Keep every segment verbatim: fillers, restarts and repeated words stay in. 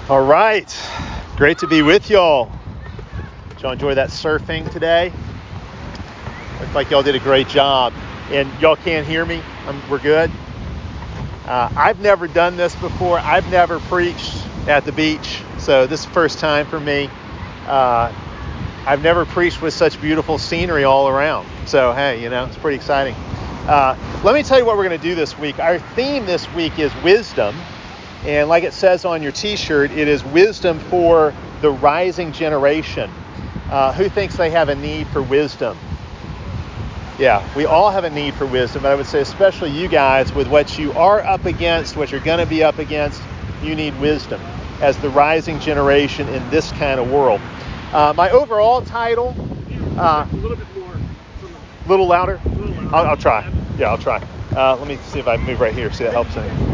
All right. Great to be with y'all. Did y'all enjoy that surfing today? Looks like y'all did a great job. And y'all can't hear me? I'm, we're good? Uh, I've never done this before. I've never preached at the beach. So this is the first time for me. Uh, I've never preached with such beautiful scenery all around. So, hey, you know, it's pretty exciting. Uh, let me tell you what we're going to do this week. Our theme this week is wisdom. And like it says on your t-shirt, it is wisdom for the rising generation. Uh, who thinks they have a need for wisdom? Yeah, we all have a need for wisdom, but I would say especially you guys with what you are up against, what you're going to be up against, you need wisdom as the rising generation in this kind of world. Uh, my overall title... Uh, a little bit more. A little louder? A little louder. I'll, I'll try. Yeah, I'll try. Uh, let me see if I move right here. See, that helps any.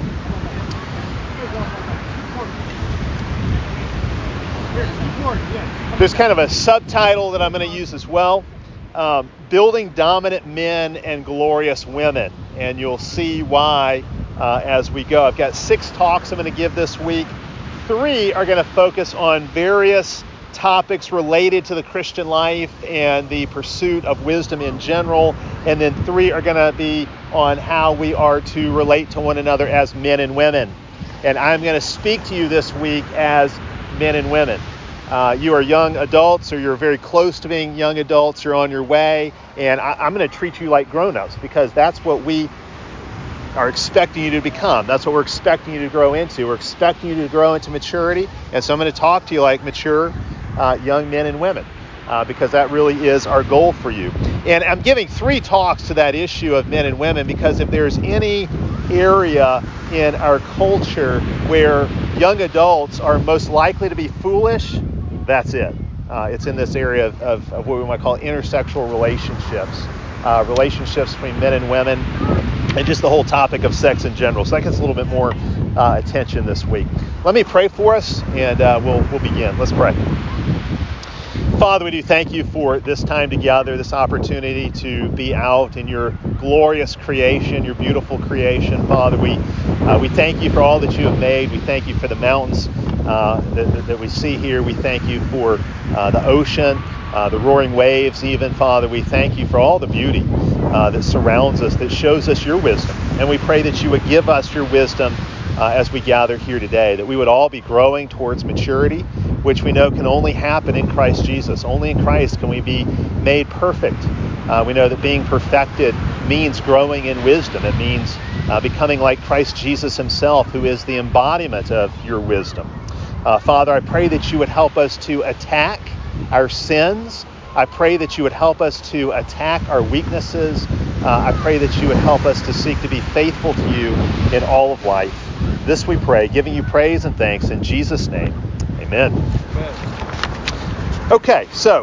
There's kind of a subtitle that I'm going to use as well. Um, Building Dominant Men and Glorious Women. And you'll see why uh, as we go. I've got six talks I'm going to give this week. Three are going to focus on various topics related to the Christian life and the pursuit of wisdom in general. And then three are going to be on how we are to relate to one another as men and women. And I'm going to speak to you this week as men and women. Uh, you are young adults, or you're very close to being young adults, you're on your way, and I, I'm going to treat you like grown-ups because that's what we are expecting you to become. That's what we're expecting you to grow into. We're expecting you to grow into maturity, and so I'm going to talk to you like mature uh, young men and women uh, because that really is our goal for you. And I'm giving three talks to that issue of men and women because if there's any area in our culture where young adults are most likely to be foolish, that's it. Uh, it's in this area of, of, of what we might call intersexual relationships, uh, relationships between men and women, and just the whole topic of sex in general. So that gets a little bit more uh, attention this week. Let me pray for us, and uh, we'll we'll begin. Let's pray. Father, we do thank you for this time together, this opportunity to be out in your glorious creation, your beautiful creation. Father, we uh, we thank you for all that you have made. We thank you for the mountains uh, that, that, that we see here. We thank you for uh, the ocean, uh, the roaring waves even. Father, we thank you for all the beauty uh, that surrounds us, that shows us your wisdom. And we pray that you would give us your wisdom uh, as we gather here today, that we would all be growing towards maturity, which we know can only happen in Christ Jesus. Only in Christ can we be made perfect. Uh, we know that being perfected means growing in wisdom. It means uh, becoming like Christ Jesus himself, who is the embodiment of your wisdom. Uh, Father, I pray that you would help us to attack our sins. I pray that you would help us to attack our weaknesses. Uh, I pray that you would help us to seek to be faithful to you in all of life. This we pray, giving you praise and thanks in Jesus' name. Amen. Okay, so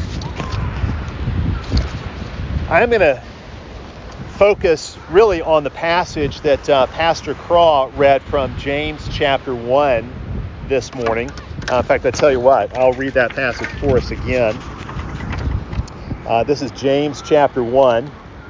I'm going to focus really on the passage that uh, Pastor Craw read from James chapter one this morning. Uh, in fact, I tell you what, I'll read that passage for us again. Uh, this is James chapter one.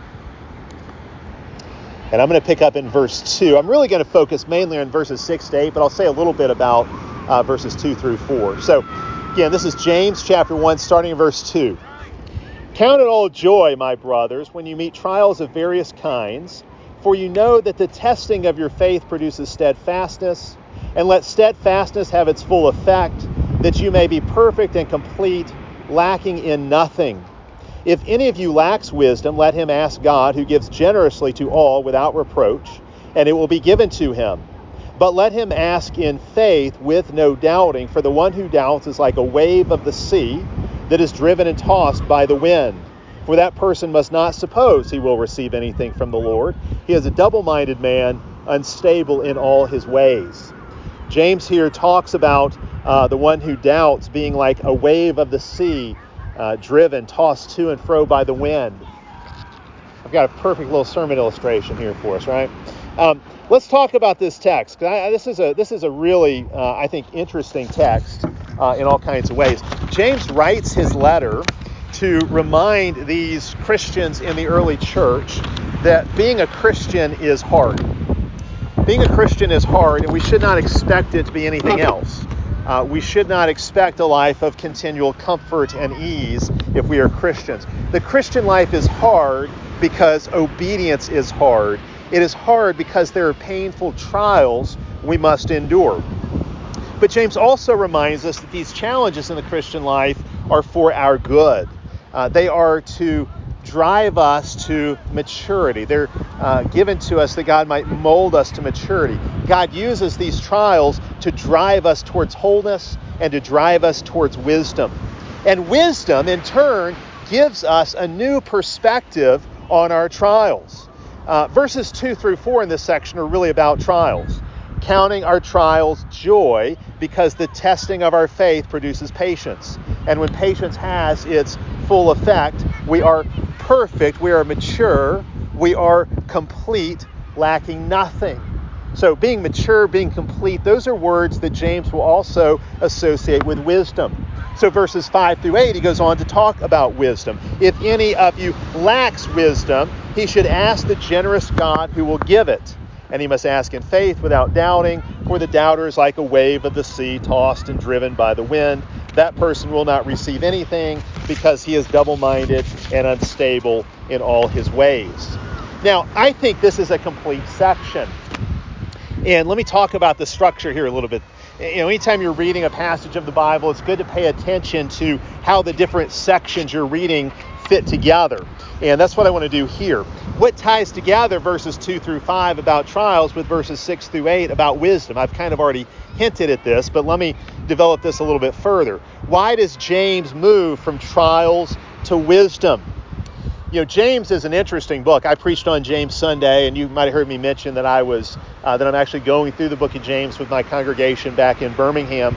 And I'm going to pick up in verse two. I'm really going to focus mainly on verses six to eight, but I'll say a little bit about uh, verses two through four. So, again, this is James chapter one, starting in verse two. Count it all joy, my brothers, when you meet trials of various kinds, for you know that the testing of your faith produces steadfastness, and let steadfastness have its full effect, that you may be perfect and complete, lacking in nothing. If any of you lacks wisdom, let him ask God, who gives generously to all without reproach, and it will be given to him. But let him ask in faith with no doubting, for the one who doubts is like a wave of the sea that is driven and tossed by the wind. For that person must not suppose he will receive anything from the Lord. He is a double-minded man, unstable in all his ways. James here talks about uh, the one who doubts being like a wave of the sea, uh, driven, tossed to and fro by the wind. I've got a perfect little sermon illustration here for us, right? Um, let's talk about this text. 'Cause I, this is a this is a really, uh, I think, interesting text uh, in all kinds of ways. James writes his letter to remind these Christians in the early church that being a Christian is hard. being a Christian is hard, and we should not expect it to be anything else. Uh, we should not expect a life of continual comfort and ease if we are Christians. The Christian life is hard because obedience is hard. It is hard because there are painful trials we must endure. But James also reminds us that these challenges in the Christian life are for our good. Uh, they are to drive us to maturity. They're uh, given to us that God might mold us to maturity. God uses these trials to drive us towards wholeness and to drive us towards wisdom. And wisdom, in turn, gives us a new perspective on our trials. Uh, verses two through four in this section are really about trials. Counting our trials joy because the testing of our faith produces patience. And when patience has its full effect, we are perfect, we are mature, we are complete, lacking nothing. So being mature, being complete, those are words that James will also associate with wisdom. So verses five through eight, he goes on to talk about wisdom. If any of you lacks wisdom, he should ask the generous God who will give it. And he must ask in faith without doubting, for the doubter is like a wave of the sea tossed and driven by the wind. That person will not receive anything because he is double-minded and unstable in all his ways. Now, I think this is a complete section. And let me talk about the structure here a little bit. You know, anytime you're reading a passage of the Bible, it's good to pay attention to how the different sections you're reading fit together. And that's what I want to do here. What ties together verses two through five about trials with verses six through eight about wisdom? I've kind of already hinted at this, but let me develop this a little bit further. Why does James move from trials to wisdom? You know, James is an interesting book. I preached on James Sunday, and you might have heard me mention that I was uh, that I'm actually going through the book of James with my congregation back in Birmingham.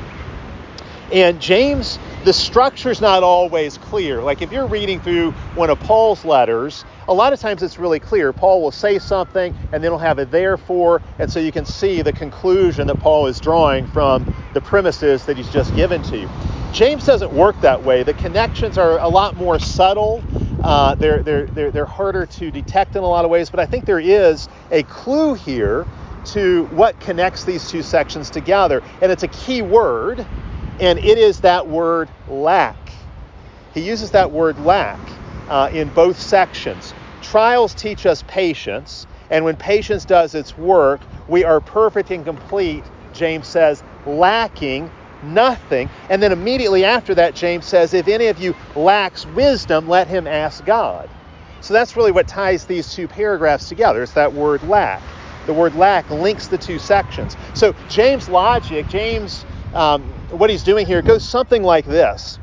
And James, the structure's not always clear. Like if you're reading through one of Paul's letters, a lot of times it's really clear. Paul will say something, and then he'll have a therefore, and so you can see the conclusion that Paul is drawing from the premises that he's just given to you. James doesn't work that way. The connections are a lot more subtle. Uh, they're, they're, they're, they're harder to detect in a lot of ways, but I think there is a clue here to what connects these two sections together. And it's a key word, and it is that word lack. He uses that word lack uh, in both sections. Trials teach us patience, and when patience does its work, we are perfect and complete, James says, lacking nothing. And then immediately after that, James says, if any of you lacks wisdom, let him ask God. So that's really what ties these two paragraphs together. It's that word lack. The word lack links the two sections. So James' logic, James, um, what he's doing here goes something like this.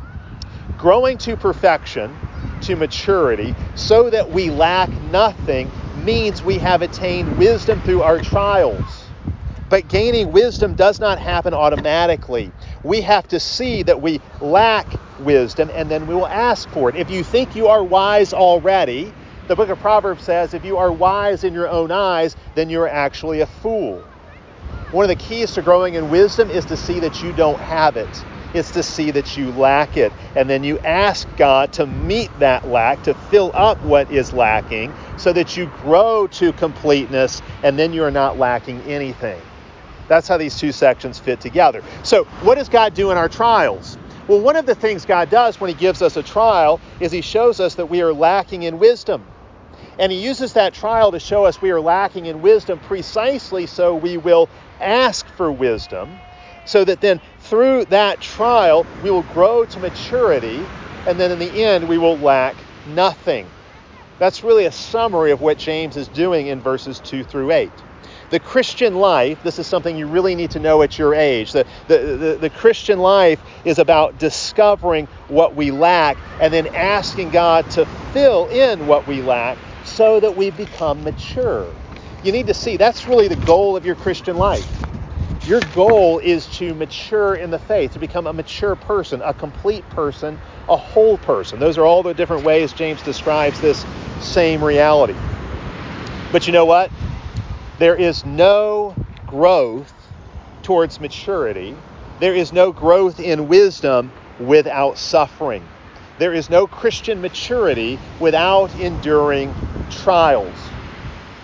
Growing to perfection, to maturity, so that we lack nothing, means we have attained wisdom through our trials. But gaining wisdom does not happen automatically. We have to see that we lack wisdom, and then we will ask for it. If you think you are wise already, the book of Proverbs says, if you are wise in your own eyes, then you're actually a fool. One of the keys to growing in wisdom is to see that you don't have it. It's to see that you lack it. And then you ask God to meet that lack, to fill up what is lacking, so that you grow to completeness, and then you're not lacking anything. That's how these two sections fit together. So what does God do in our trials? Well, one of the things God does when he gives us a trial is he shows us that we are lacking in wisdom. And he uses that trial to show us we are lacking in wisdom precisely so we will ask for wisdom, so that then through that trial we will grow to maturity, and then in the end we will lack nothing. That's really a summary of what James is doing in verses two through eight. The Christian life, this is something you really need to know at your age. The, the, the, the Christian life is about discovering what we lack and then asking God to fill in what we lack so that we become mature. You need to see that's really the goal of your Christian life. Your goal is to mature in the faith, to become a mature person, a complete person, a whole person. Those are all the different ways James describes this same reality. But you know what? There is no growth towards maturity. There is no growth in wisdom without suffering. There is no Christian maturity without enduring trials.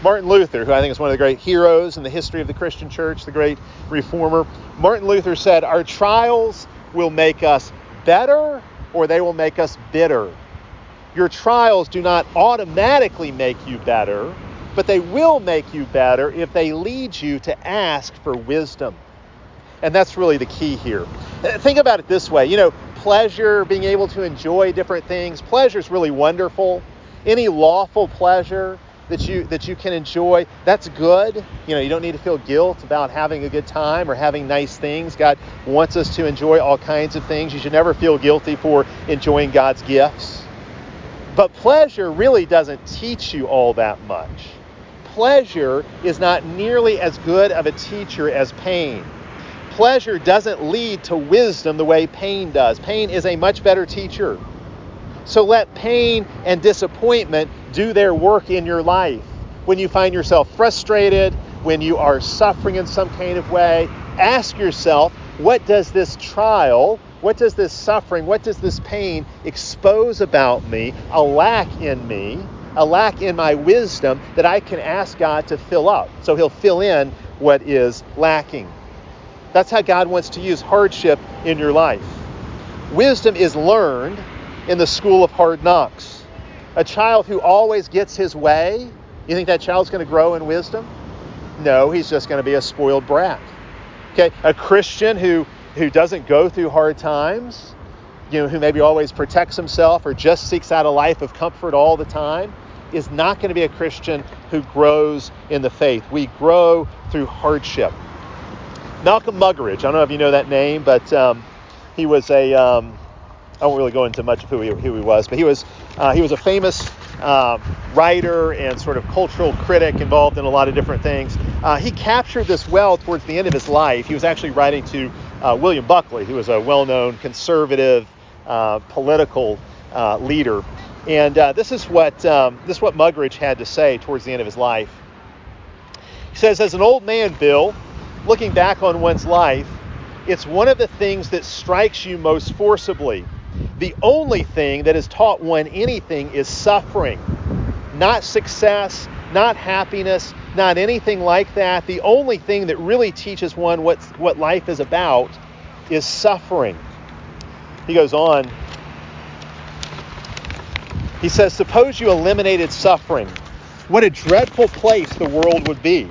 Martin Luther, who I think is one of the great heroes in the history of the Christian church, the great reformer, Martin Luther said, our trials will make us better or they will make us bitter. Your trials do not automatically make you better, but they will make you better if they lead you to ask for wisdom. And that's really the key here. Think about it this way. You know, pleasure, being able to enjoy different things, pleasure is really wonderful. Any lawful pleasure that you that you can enjoy, that's good. You know, you don't need to feel guilt about having a good time or having nice things. God wants us to enjoy all kinds of things. You should never feel guilty for enjoying God's gifts. But pleasure really doesn't teach you all that much. Pleasure is not nearly as good of a teacher as pain. Pleasure doesn't lead to wisdom the way pain does. Pain is a much better teacher. So let pain and disappointment do their work in your life. When you find yourself frustrated, when you are suffering in some kind of way, ask yourself, what does this trial, what does this suffering, what does this pain expose about me, a lack in me, a lack in my wisdom that I can ask God to fill up. So he'll fill in what is lacking. That's how God wants to use hardship in your life. Wisdom is learned in the school of hard knocks. A child who always gets his way, you think that child's going to grow in wisdom? No, he's just going to be a spoiled brat. Okay, a Christian who, who doesn't go through hard times, you know, who maybe always protects himself or just seeks out a life of comfort all the time, is not going to be a Christian who grows in the faith. We grow through hardship. Malcolm Muggeridge, I don't know if you know that name, but um, he was a, um, I won't really go into much of who he, who he was, but he was uh, he was a famous um, writer and sort of cultural critic involved in a lot of different things. Uh, he captured this well towards the end of his life. He was actually writing to uh, William Buckley, who was a well-known conservative uh, political uh, leader. And uh, this is what um, this is what Muggeridge had to say towards the end of his life. He says, as an old man, Bill, looking back on one's life, it's one of the things that strikes you most forcibly. The only thing that has taught one anything is suffering, not success, not happiness, not anything like that. The only thing that really teaches one what, what life is about is suffering. He goes on. He says, suppose you eliminated suffering. What a dreadful place the world would be.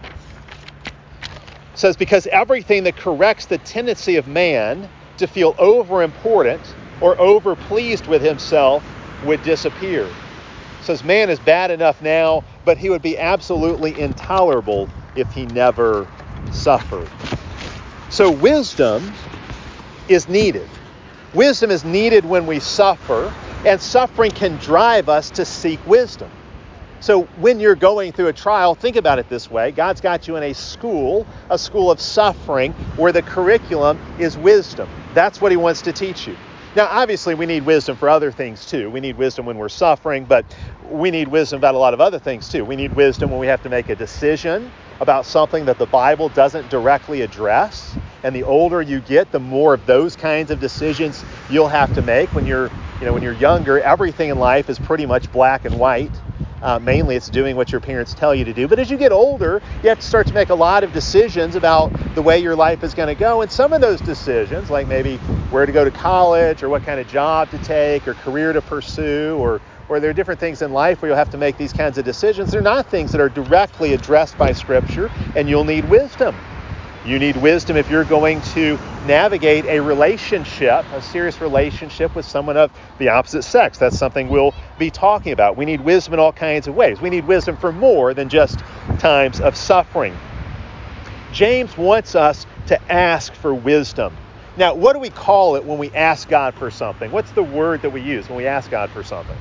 He says, because everything that corrects the tendency of man to feel over-important or over-pleased with himself would disappear. He says, man is bad enough now, but he would be absolutely intolerable if he never suffered. So wisdom is needed. Wisdom is needed when we suffer, and suffering can drive us to seek wisdom. So when you're going through a trial, think about it this way. God's got you in a school, a school of suffering, where the curriculum is wisdom. That's what he wants to teach you. Now, obviously, we need wisdom for other things, too. We need wisdom when we're suffering, but we need wisdom about a lot of other things, too. We need wisdom when we have to make a decision about something that the Bible doesn't directly address. And the older you get, the more of those kinds of decisions you'll have to make. When you're, you know, when you're younger, everything in life is pretty much black and white. Uh, mainly it's doing what your parents tell you to do. But as you get older, you have to start to make a lot of decisions about the way your life is going to go. And some of those decisions, like maybe where to go to college or what kind of job to take or career to pursue, or or there are different things in life where you'll have to make these kinds of decisions. They're not things that are directly addressed by Scripture, and you'll need wisdom. You need wisdom if you're going to navigate a relationship, a serious relationship with someone of the opposite sex. That's something we'll be talking about. We need wisdom in all kinds of ways. We need wisdom for more than just times of suffering. James wants us to ask for wisdom. Now, what do we call it when we ask God for something? What's the word that we use when we ask God for something?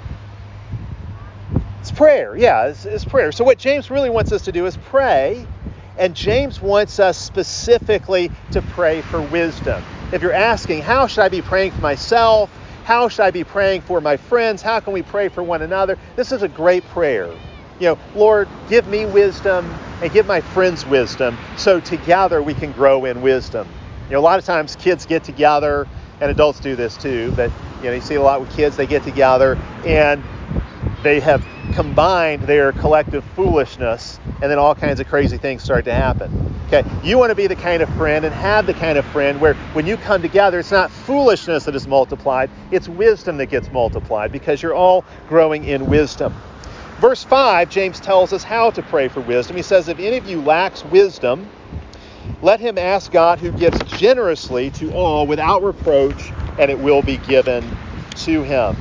It's prayer. Yeah, it's, it's prayer. So what James really wants us to do is pray. And James wants us specifically to pray for wisdom. If you're asking, how should I be praying for myself? How should I be praying for my friends? How can we pray for one another? This is a great prayer. You know, Lord, give me wisdom and give my friends wisdom so together we can grow in wisdom. You know, a lot of times kids get together, and adults do this too, but, you know, you see a lot with kids, they get together and they have combined their collective foolishness, and then all kinds of crazy things start to happen. Okay, you want to be the kind of friend and have the kind of friend where when you come together, it's not foolishness that is multiplied, it's wisdom that gets multiplied because you're all growing in wisdom. Verse five, James tells us how to pray for wisdom. He says, if any of you lacks wisdom, let him ask God, who gives generously to all without reproach, and it will be given to him.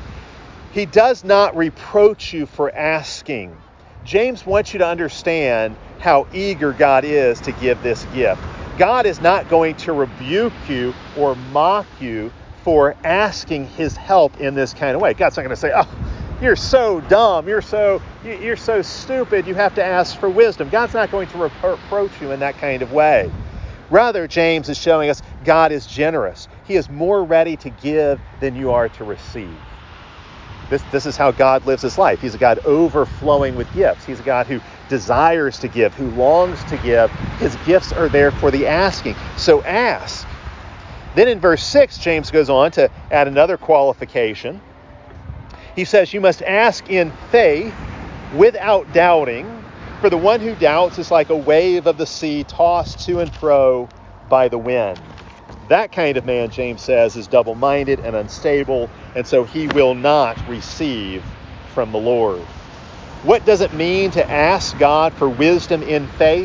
He does not reproach you for asking. James wants you to understand how eager God is to give this gift. God is not going to rebuke you or mock you for asking his help in this kind of way. God's not going to say, oh, you're so dumb, you're so you're so stupid, you have to ask for wisdom. God's not going to reproach you in that kind of way. Rather, James is showing us God is generous. He is more ready to give than you are to receive. This, this is how God lives his life. He's a God overflowing with gifts. He's a God who desires to give, who longs to give. His gifts are there for the asking. So ask. Then in verse six, James goes on to add another qualification. He says, you must ask in faith without doubting, for the one who doubts is like a wave of the sea tossed to and fro by the wind. That kind of man, James says, is double-minded and unstable, and so he will not receive from the Lord. What does it mean to ask God for wisdom in faith?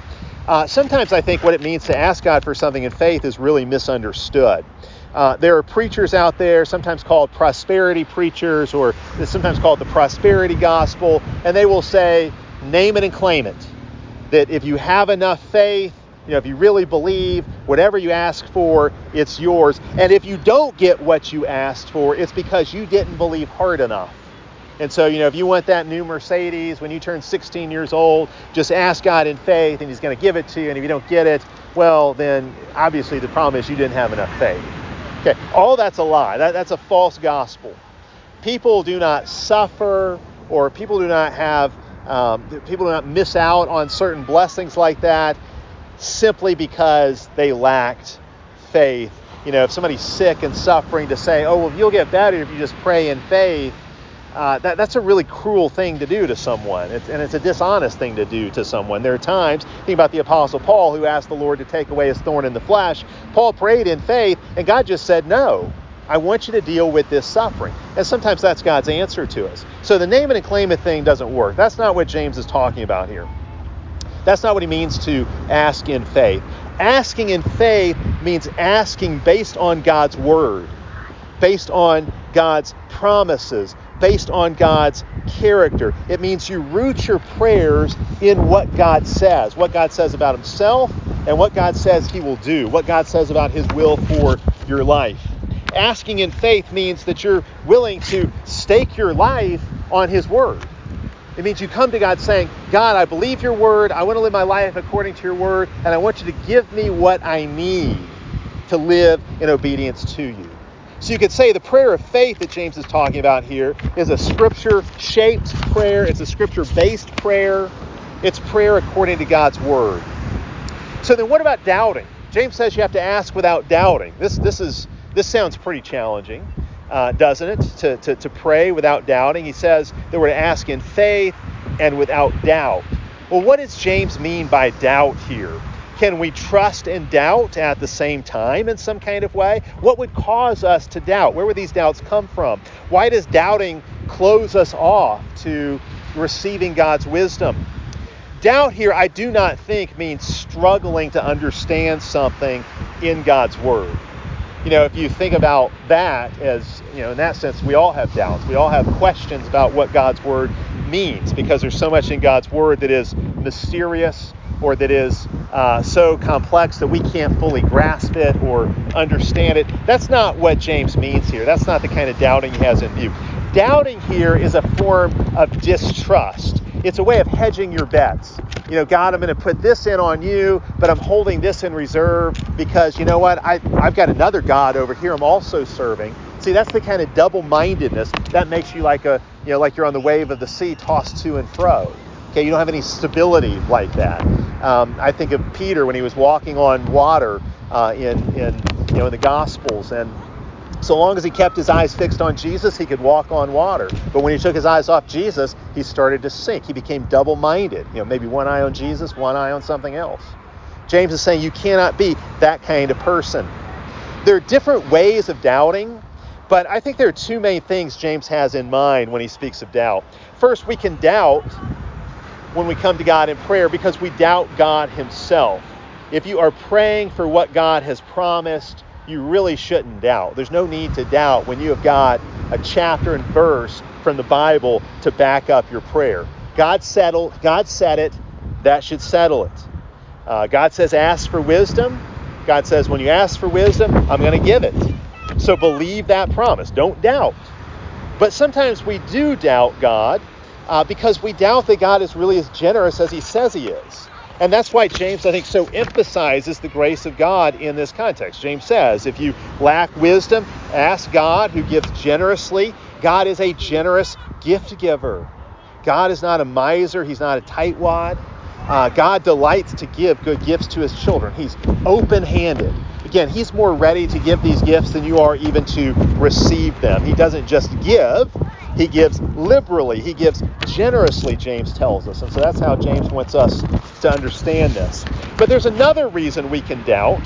Uh, sometimes I think what it means to ask God for something in faith is really misunderstood. Uh, there are preachers out there, sometimes called prosperity preachers, or sometimes called the prosperity gospel, and they will say, name it and claim it. That if you have enough faith, you know, if you really believe, whatever you ask for, it's yours. And if you don't get what you asked for, it's because you didn't believe hard enough. And so, you know, if you want that new Mercedes when you turn sixteen years old, just ask God in faith and he's going to give it to you. And if you don't get it, well, then obviously the problem is you didn't have enough faith. Okay, all that's a lie. That, that's a false gospel. People do not suffer, or people do not have, um, people do not miss out on certain blessings like that simply because they lacked faith. You know, if somebody's sick and suffering, to say, oh, well, you'll get better if you just pray in faith, uh, that, that's a really cruel thing to do to someone. It's, and it's a dishonest thing to do to someone. There are times, think about the Apostle Paul, who asked the Lord to take away his thorn in the flesh. Paul prayed in faith, and God just said, no, I want you to deal with this suffering. And sometimes that's God's answer to us. So the name it and claim it thing doesn't work. That's not what James is talking about here. That's not what he means to ask in faith. Asking in faith means asking based on God's word, based on God's promises, based on God's character. It means you root your prayers in what God says, what God says about himself, and what God says he will do, what God says about his will for your life. Asking in faith means that you're willing to stake your life on his word. It means you come to God saying, God, I believe your word. I want to live my life according to your word. And I want you to give me what I need to live in obedience to you. So you could say the prayer of faith that James is talking about here is a scripture-shaped prayer. It's a scripture-based prayer. It's prayer according to God's word. So then what about doubting? James says you have to ask without doubting. This, this, is, this sounds pretty challenging. Uh, doesn't it, to, to, to pray without doubting? He says that we're to ask in faith and without doubt. Well, what does James mean by doubt here? Can we trust and doubt at the same time in some kind of way? What would cause us to doubt? Where would these doubts come from? Why does doubting close us off to receiving God's wisdom? Doubt here, I do not think, means struggling to understand something in God's word. You know, if you think about that as, you know, in that sense, we all have doubts. We all have questions about what God's word means, because there's so much in God's word that is mysterious, or that is uh, so complex that we can't fully grasp it or understand it. That's not what James means here. That's not the kind of doubting he has in view. Doubting here is a form of distrust. It's a way of hedging your bets. You know, God, I'm going to put this in on you, but I'm holding this in reserve because, you know what, I, I've got another God over here I'm also serving. See, that's the kind of double-mindedness that makes you like a, you know, like you're on the wave of the sea tossed to and fro. Okay, you don't have any stability like that. Um, I think of Peter when he was walking on water uh, in, in, you know, in the Gospels, and So long as he kept his eyes fixed on Jesus, he could walk on water. But when he took his eyes off Jesus, he started to sink. He became double-minded. You know, maybe one eye on Jesus, one eye on something else. James is saying you cannot be that kind of person. There are different ways of doubting, but I think there are two main things James has in mind when he speaks of doubt. First, we can doubt when we come to God in prayer because we doubt God himself. If you are praying for what God has promised, you really shouldn't doubt. There's no need to doubt when you have got a chapter and verse from the Bible to back up your prayer. God settled, God said it, that should settle it. Uh, God says ask for wisdom. God says when you ask for wisdom, I'm going to give it. So believe that promise. Don't doubt. But sometimes we do doubt God uh, because we doubt that God is really as generous as he says he is. And that's why James, I think, so emphasizes the grace of God in this context. James says, if you lack wisdom, ask God who gives generously. God is a generous gift giver. God is not a miser. He's not a tightwad. Uh, God delights to give good gifts to his children. He's open-handed. Again, he's more ready to give these gifts than you are even to receive them. He doesn't just give. He gives liberally. He gives generously, James tells us. And so that's how James wants us to understand this. But there's another reason we can doubt.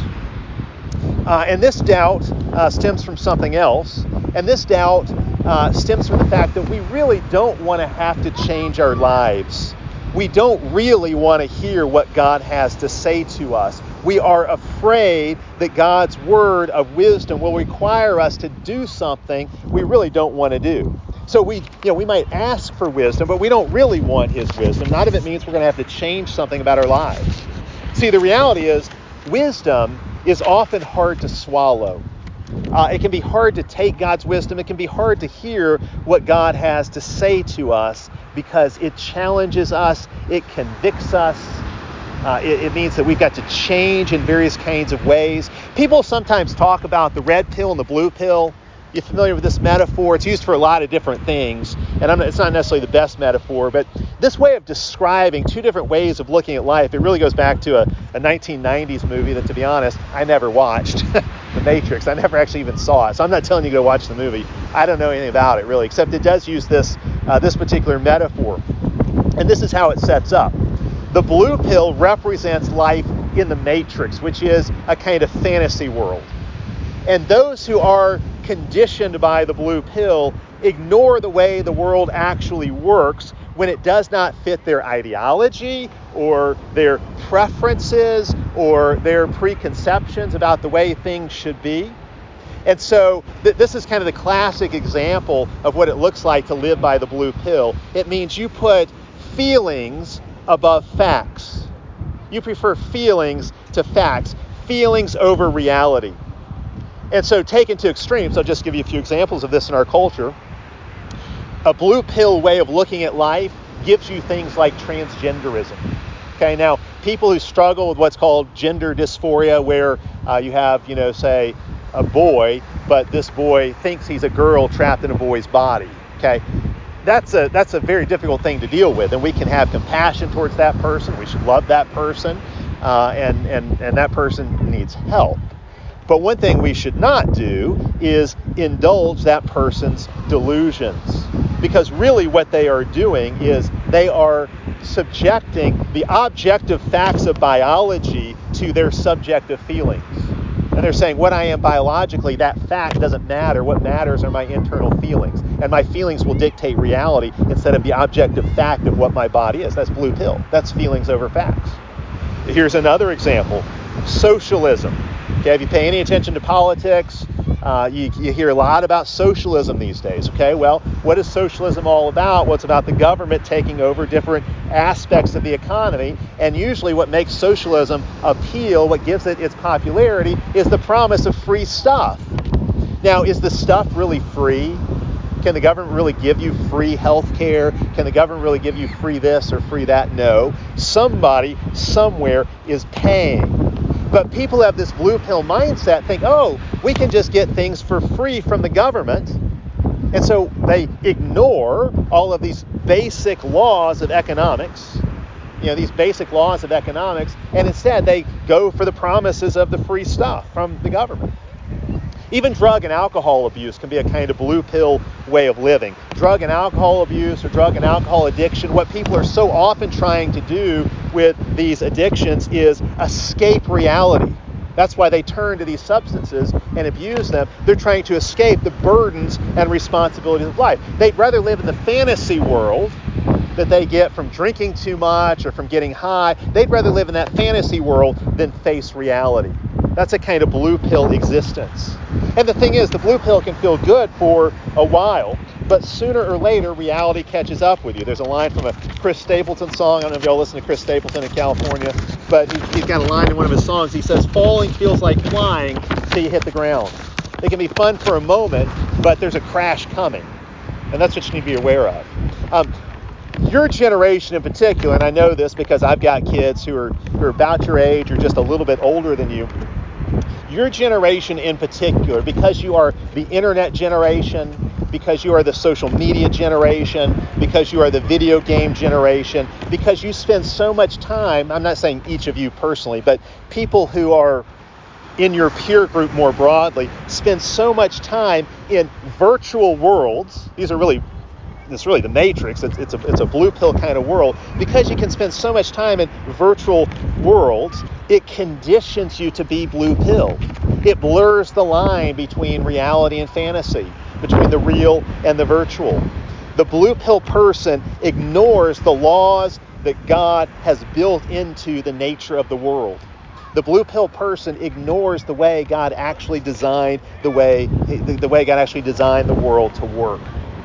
Uh, and this doubt uh, stems from something else. And this doubt uh, stems from the fact that we really don't want to have to change our lives. We don't really want to hear what God has to say to us. We are afraid that God's word of wisdom will require us to do something we really don't want to do. So we, you know, we might ask for wisdom, but we don't really want his wisdom. Not if it means we're going to have to change something about our lives. See, the reality is wisdom is often hard to swallow. Uh, it can be hard to take God's wisdom. It can be hard to hear what God has to say to us because it challenges us. It convicts us. Uh, it, it means that we've got to change in various kinds of ways. People sometimes talk about the red pill and the blue pill. You're familiar with this metaphor? It's used for a lot of different things, and I'm not, it's not necessarily the best metaphor, but this way of describing two different ways of looking at life, it really goes back to a, a nineteen nineties movie that, to be honest, I never watched, The Matrix. I never actually even saw it, so I'm not telling you to go watch the movie. I don't know anything about it, really, except it does use this, uh, this particular metaphor, and this is how it sets up. The blue pill represents life in the Matrix, which is a kind of fantasy world. And those who are conditioned by the blue pill ignore the way the world actually works when it does not fit their ideology or their preferences or their preconceptions about the way things should be. And so th- this is kind of the classic example of what it looks like to live by the blue pill. It means you put feelings above facts. You prefer feelings to facts, feelings over reality. And so taken to extremes, I'll just give you a few examples of this in our culture. A blue pill way of looking at life gives you things like transgenderism. Okay, now people who struggle with what's called gender dysphoria, where uh, you have, you know, say a boy, but this boy thinks he's a girl trapped in a boy's body. Okay, that's a that's a very difficult thing to deal with, and we can have compassion towards that person. We should love that person, uh, and and and that person needs help. But one thing we should not do is indulge that person's delusions, because really what they are doing is they are subjecting the objective facts of biology to their subjective feelings. And they're saying what I am biologically, that fact doesn't matter. What matters are my internal feelings. And my feelings will dictate reality instead of the objective fact of what my body is. That's blue pill. That's feelings over facts. Here's another example. Socialism. Okay, if you pay any attention to politics, uh, you, you hear a lot about socialism these days. Okay, well, what is socialism all about? Well, it's about the government taking over different aspects of the economy. And usually what makes socialism appeal, what gives it its popularity, is the promise of free stuff. Now, is the stuff really free? Can the government really give you free health care? Can the government really give you free this or free that? No. Somebody, somewhere is paying. But people have this blue pill mindset, think, oh, we can just get things for free from the government. And so they ignore all of these basic laws of economics, you know, these basic laws of economics, and instead they go for the promises of the free stuff from the government. Even drug and alcohol abuse can be a kind of blue pill way of living. Drug and alcohol abuse or drug and alcohol addiction, what people are so often trying to do with these addictions is escape reality. That's why they turn to these substances and abuse them. They're trying to escape the burdens and responsibilities of life. They'd rather live in the fantasy world that they get from drinking too much or from getting high. They'd rather live in that fantasy world than face reality. That's a kind of blue pill existence. And the thing is, the blue pill can feel good for a while, but sooner or later, reality catches up with you. There's a line from a Chris Stapleton song. I don't know if y'all listen to Chris Stapleton in California, but he, he's got a line in one of his songs. He says, falling feels like flying till you hit the ground. It can be fun for a moment, but there's a crash coming. And that's what you need to be aware of. Um, your generation in particular, and I know this because I've got kids who are, who are about your age or just a little bit older than you, your generation in particular, because you are the internet generation, because you are the social media generation, because you are the video game generation, because you spend so much time, I'm not saying each of you personally, but people who are in your peer group more broadly, spend so much time in virtual worlds. These are really It's really the Matrix. It's, it's, a, it's a blue pill kind of world. Because you can spend so much time in virtual worlds, it conditions you to be blue pill. It blurs the line between reality and fantasy, between the real and the virtual. The blue pill person ignores the laws that God has built into the nature of the world. The blue pill person ignores the way God actually designed the way the, the way God actually designed the world to work.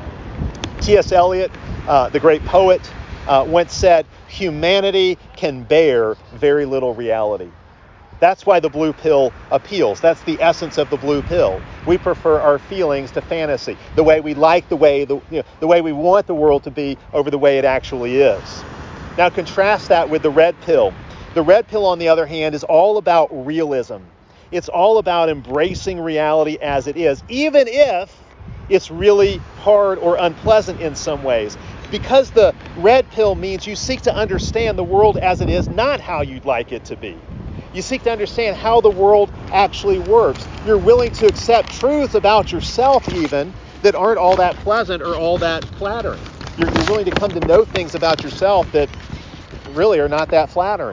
T S Eliot, uh, the great poet, uh, once said, humanity can bear very little reality. That's why the blue pill appeals. That's the essence of the blue pill. We prefer our feelings to fantasy, the way we like the way the, you know, the way we want the world to be over the way it actually is. Now contrast that with the red pill. The red pill, on the other hand, is all about realism. It's all about embracing reality as it is, even if it's really hard or unpleasant in some ways. Because the red pill means you seek to understand the world as it is, not how you'd like it to be. You seek to understand how the world actually works. You're willing to accept truths about yourself even that aren't all that pleasant or all that flattering. You're, you're willing to come to know things about yourself that really are not that flattering.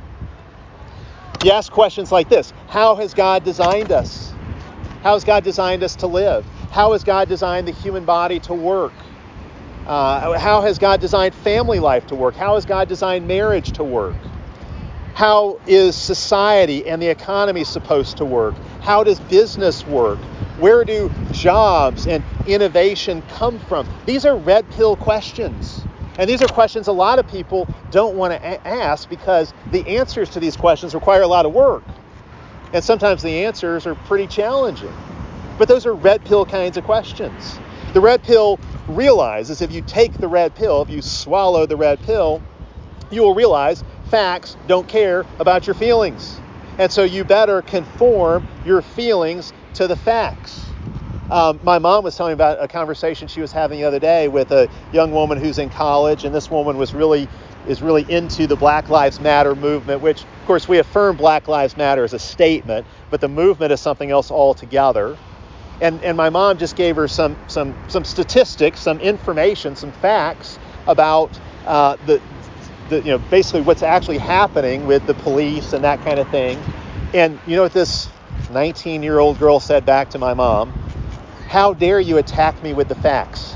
You ask questions like this: how has God designed us? How has God designed us to live? How has God designed the human body to work? Uh, how has God designed family life to work? How has God designed marriage to work? How is society and the economy supposed to work? How does business work? Where do jobs and innovation come from? These are red pill questions. And these are questions a lot of people don't want to a- ask because the answers to these questions require a lot of work. And sometimes the answers are pretty challenging. But those are red pill kinds of questions. The red pill realizes if you take the red pill, if you swallow the red pill, you will realize facts don't care about your feelings. And so you better conform your feelings to the facts. Um, my mom was telling me about a conversation she was having the other day with a young woman who's in college, and this woman was really is really into the Black Lives Matter movement, which, of course, we affirm Black Lives Matter as a statement, but the movement is something else altogether. And and my mom just gave her some some some statistics, some information, some facts about uh, the the you know basically what's actually happening with the police and that kind of thing. And you know what this nineteen-year-old girl said back to my mom? How dare you attack me with the facts?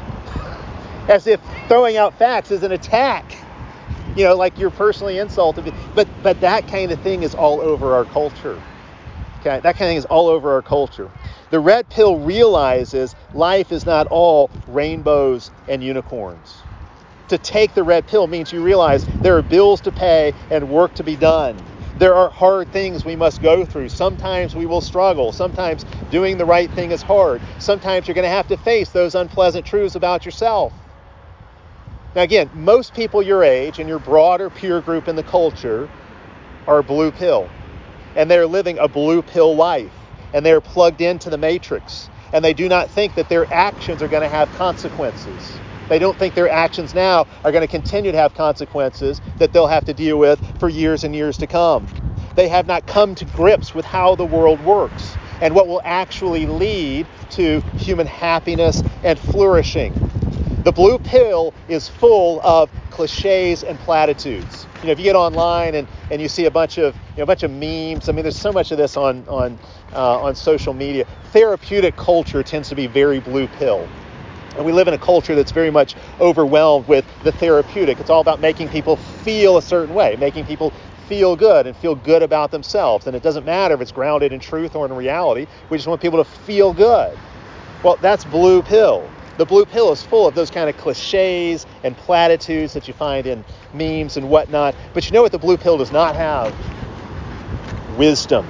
As if throwing out facts is an attack. You know, like you're personally insulted. But but that kind of thing is all over our culture. Okay, that kind of thing is all over our culture. The red pill realizes life is not all rainbows and unicorns. To take the red pill means you realize there are bills to pay and work to be done. There are hard things we must go through. Sometimes we will struggle. Sometimes doing the right thing is hard. Sometimes you're going to have to face those unpleasant truths about yourself. Now again, most people your age and your broader peer group in the culture are blue pill. And they're living a blue pill life. And they're plugged into the matrix. And they do not think that their actions are going to have consequences. They don't think their actions now are going to continue to have consequences that they'll have to deal with for years and years to come. They have not come to grips with how the world works. and what will actually lead to human happiness and flourishing. The blue pill is full of cliches and platitudes. You know, if you get online and, and you see a bunch of you know a bunch of memes, I mean, there's so much of this on on uh, on social media. Therapeutic culture tends to be very blue pill, and we live in a culture that's very much overwhelmed with the therapeutic. It's all about making people feel a certain way, making people feel good and feel good about themselves. And it doesn't matter if it's grounded in truth or in reality. We just want people to feel good. Well, that's blue pill. The blue pill is full of those kind of cliches and platitudes that you find in memes and whatnot. But you know what the blue pill does not have? Wisdom.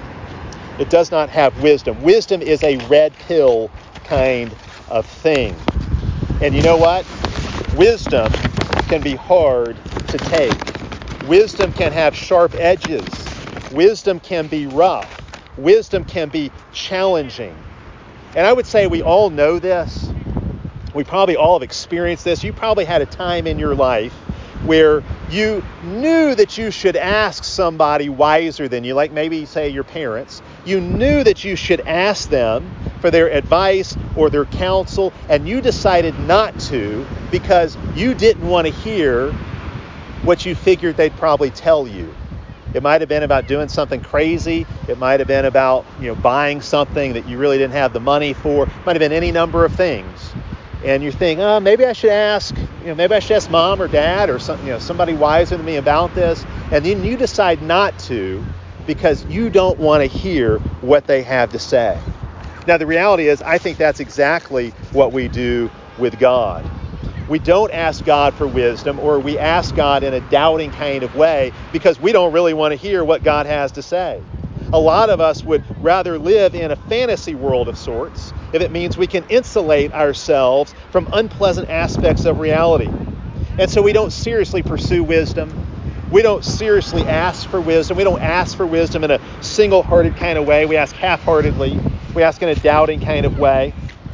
It does not have wisdom. Wisdom is a red pill kind of thing. And you know what? Wisdom can be hard to take. Wisdom can have sharp edges. Wisdom can be rough. Wisdom can be challenging. And I would say we all know this. We probably all have experienced this. You probably had a time in your life where you knew that you should ask somebody wiser than you, like maybe say your parents. You knew that you should ask them for their advice or their counsel, and you decided not to because you didn't want to hear what you figured they'd probably tell you. It might have been about doing something crazy. It might have been about, you know, buying something that you really didn't have the money for. It might have been any number of things. And you think, oh, maybe I should ask, you know, maybe I should ask mom or dad or some, you know, somebody wiser than me about this. And then you decide not to because you don't want to hear what they have to say. Now, the reality is, I think that's exactly what we do with God. We don't ask God for wisdom, or we ask God in a doubting kind of way because we don't really want to hear what God has to say. A lot of us would rather live in a fantasy world of sorts if it means we can insulate ourselves from unpleasant aspects of reality. And so we don't seriously pursue wisdom. We don't seriously ask for wisdom. We don't ask for wisdom in a single-hearted kind of way. We ask half-heartedly. We ask in a doubting kind of way.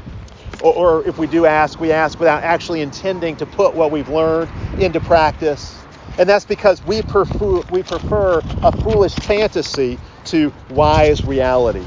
Or, or if we do ask, we ask without actually intending to put what we've learned into practice. And that's because we prefer, we prefer a foolish fantasy to wise reality.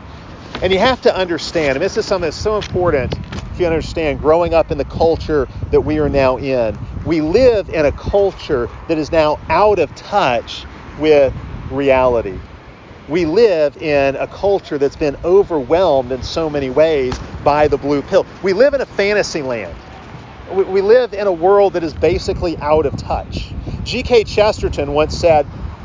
And you have to understand, and this is something that's so important if you understand growing up in the culture that we are now in. We live in a culture that is now out of touch with reality. We live in a culture that's been overwhelmed in so many ways by the blue pill. We live in a fantasy land. We, we live in a world that is basically out of touch. G K Chesterton once said,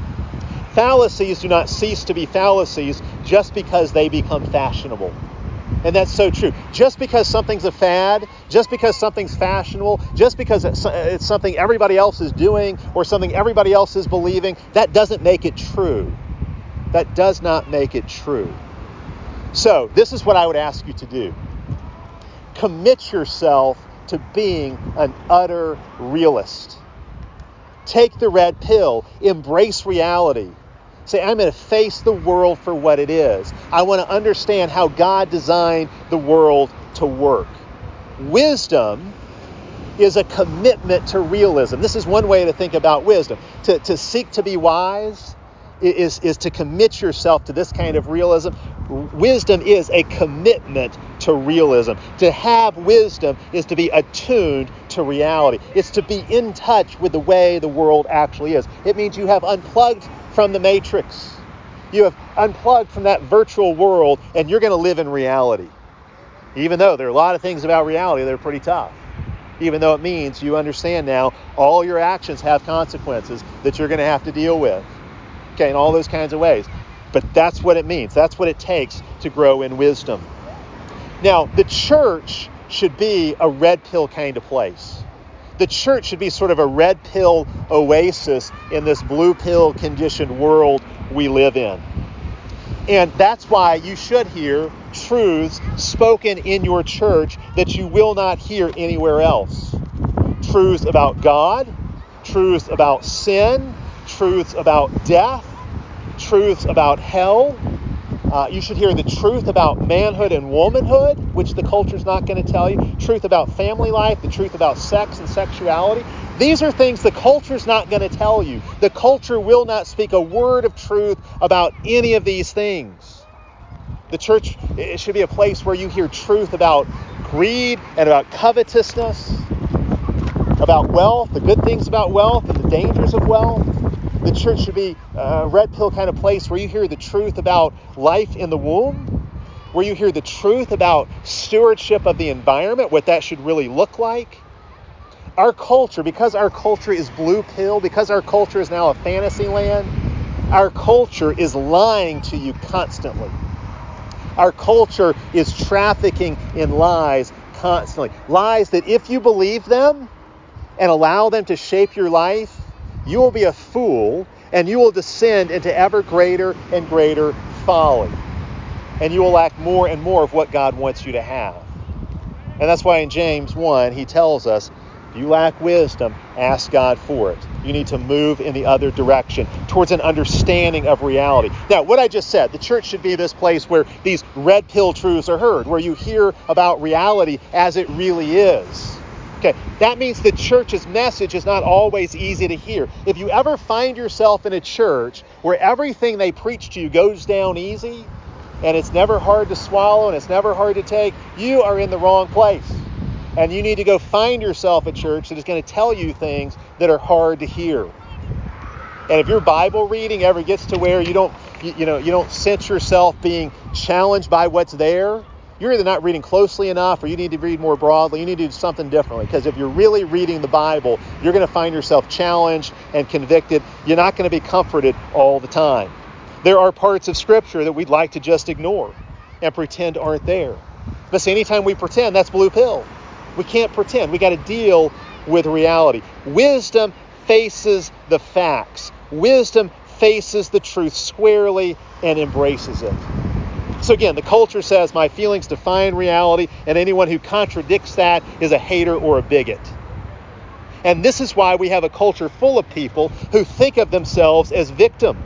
fallacies do not cease to be fallacies just because they become fashionable. And that's so true. Just because something's a fad, just because something's fashionable, just because it's, it's something everybody else is doing or something everybody else is believing, that doesn't make it true. That does not make it true. So this is what I would ask you to do. Commit yourself to being an utter realist. Take the red pill. Embrace reality. Say, I'm going to face the world for what it is. I want to understand how God designed the world to work. Wisdom is a commitment to realism. This is one way to think about wisdom. To, to seek to be wise is, is to commit yourself to this kind of realism. Wisdom is a commitment to realism. To have wisdom is to be attuned to reality. It's to be in touch with the way the world actually is. It means you have unplugged from the matrix. You have unplugged from that virtual world, and you're going to live in reality. Even though there are a lot of things about reality that are pretty tough. Even though it means you understand now all your actions have consequences that you're going to have to deal with. Okay, in all those kinds of ways. But that's what it means. That's what it takes to grow in wisdom. Now, the church should be a red pill kind of place. The church should be sort of a red pill oasis in this blue pill conditioned world we live in. And that's why you should hear truths spoken in your church that you will not hear anywhere else. Truths about God, truths about sin, truths about death, truths about hell. Uh, you should hear the truth about manhood and womanhood, which the culture's not going to tell you. Truth about family life, the truth about sex and sexuality. These are things the culture's not going to tell you. The culture will not speak a word of truth about any of these things. The church, it should be a place where you hear truth about greed and about covetousness, about wealth, the good things about wealth and the dangers of wealth. The church should be a red pill kind of place where you hear the truth about life in the womb, where you hear the truth about stewardship of the environment, what that should really look like. Our culture, because our culture is blue pill, because our culture is now a fantasy land, our culture is lying to you constantly. Our culture is trafficking in lies constantly. Lies that if you believe them and allow them to shape your life, you will be a fool and you will descend into ever greater and greater folly. And you will lack more and more of what God wants you to have. And that's why in James one, he tells us, if you lack wisdom, ask God for it. You need to move in the other direction, towards an understanding of reality. Now, what I just said, the church should be this place where these red pill truths are heard, where you hear about reality as it really is. Okay, that means the church's message is not always easy to hear. If you ever find yourself in a church where everything they preach to you goes down easy, and it's never hard to swallow and it's never hard to take, you are in the wrong place. And you need to go find yourself a church that is going to tell you things that are hard to hear. And if your Bible reading ever gets to where you don't, you, you know, you don't sense yourself being challenged by what's there, you're either not reading closely enough or you need to read more broadly. You need to do something differently. Because if you're really reading the Bible, you're going to find yourself challenged and convicted. You're not going to be comforted all the time. There are parts of Scripture that we'd like to just ignore and pretend aren't there. But see, anytime we pretend, that's blue pill. We can't pretend. We got to deal with reality. Wisdom faces the facts. Wisdom faces the truth squarely and embraces it. So again, the culture says my feelings define reality, and anyone who contradicts that is a hater or a bigot. And this is why we have a culture full of people who think of themselves as victims.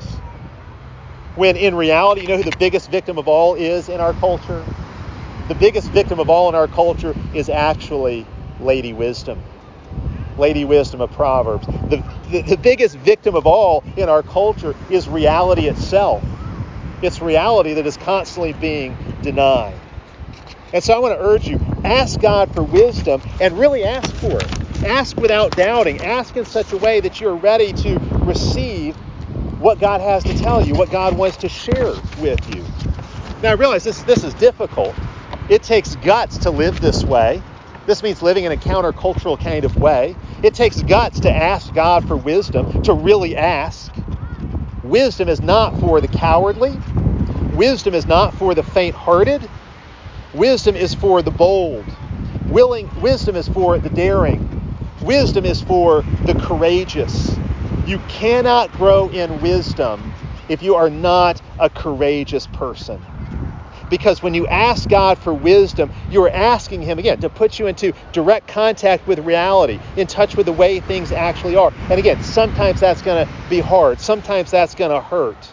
When in reality, you know who the biggest victim of all is in our culture? The biggest victim of all in our culture is actually Lady Wisdom. Lady Wisdom of Proverbs. The, the, the biggest victim of all in our culture is reality itself. It's reality that is constantly being denied. And so I want to urge you, ask God for wisdom and really ask for it. Ask without doubting. Ask in such a way that you're ready to receive what God has to tell you, what God wants to share with you. Now I realize this, this is difficult. It takes guts to live this way. This means living in a countercultural kind of way. It takes guts to ask God for wisdom, to really ask. Wisdom is not for the cowardly. Wisdom is not for the faint-hearted. Wisdom is for the bold. Willing, wisdom is for the daring. Wisdom is for the courageous. You cannot grow in wisdom if you are not a courageous person. Because when you ask God for wisdom, you are asking Him, again, to put you into direct contact with reality, in touch with the way things actually are. And again, sometimes that's going to be hard. Sometimes that's going to hurt.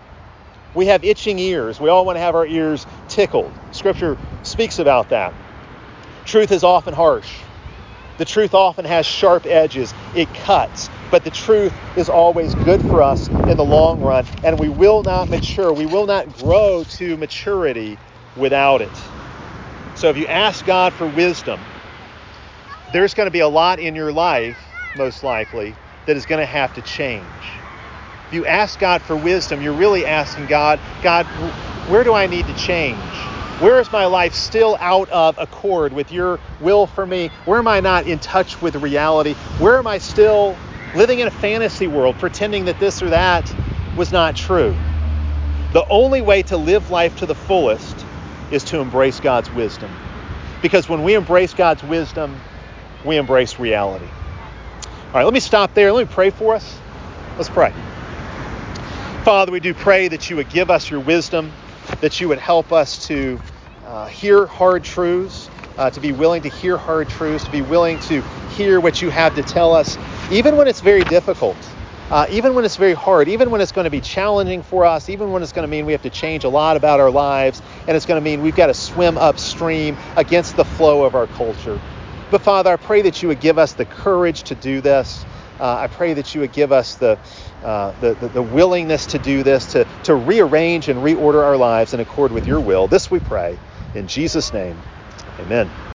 We have itching ears. We all want to have our ears tickled. Scripture speaks about that. Truth is often harsh. The truth often has sharp edges. It cuts. But the truth is always good for us in the long run. And we will not mature. We will not grow to maturity without it. So if you ask God for wisdom, there's going to be a lot in your life, most likely, that is going to have to change. If you ask God for wisdom, you're really asking God, God, where do I need to change? Where is my life still out of accord with your will for me? Where am I not in touch with reality? Where am I still living in a fantasy world, pretending that this or that was not true? The only way to live life to the fullest is to embrace God's wisdom. Because when we embrace God's wisdom, we embrace reality. All right, let me stop there. Let me pray for us. Let's pray. Father, we do pray that you would give us your wisdom, that you would help us to uh, hear hard truths, uh, to be willing to hear hard truths, to be willing to hear what you have to tell us, even when it's very difficult, uh, even when it's very hard, even when it's going to be challenging for us, even when it's going to mean we have to change a lot about our lives, and it's going to mean we've got to swim upstream against the flow of our culture. But Father, I pray that you would give us the courage to do this, uh, I pray that you would give us the, uh, the, the, the willingness to do this, to, to rearrange and reorder our lives in accord with your will. This we pray in Jesus' name. Amen.